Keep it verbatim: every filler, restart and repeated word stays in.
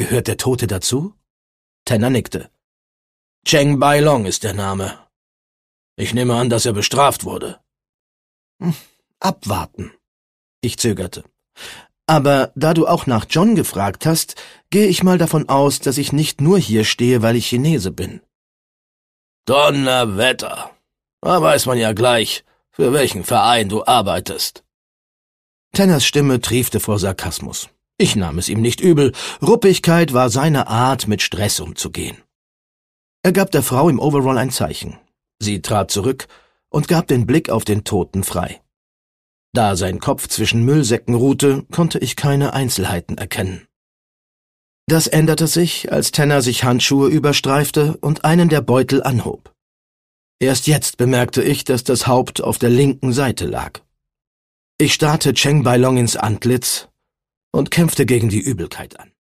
Gehört der Tote dazu? Tanner nickte. Cheng Bailong ist der Name. Ich nehme an, dass er bestraft wurde. Hm, abwarten. Ich zögerte. Aber da du auch nach John gefragt hast, gehe ich mal davon aus, dass ich nicht nur hier stehe, weil ich Chinese bin. Donnerwetter. Da weiß man ja gleich, für welchen Verein du arbeitest. Tanners Stimme triefte vor Sarkasmus. Ich nahm es ihm nicht übel. Ruppigkeit war seine Art, mit Stress umzugehen. Er gab der Frau im Overall ein Zeichen. Sie trat zurück und gab den Blick auf den Toten frei. Da sein Kopf zwischen Müllsäcken ruhte, konnte ich keine Einzelheiten erkennen. Das änderte sich, als Tanner sich Handschuhe überstreifte und einen der Beutel anhob. Erst jetzt bemerkte ich, dass das Haupt auf der linken Seite lag. Ich starrte Cheng Bailong ins Antlitz und kämpfte gegen die Übelkeit an.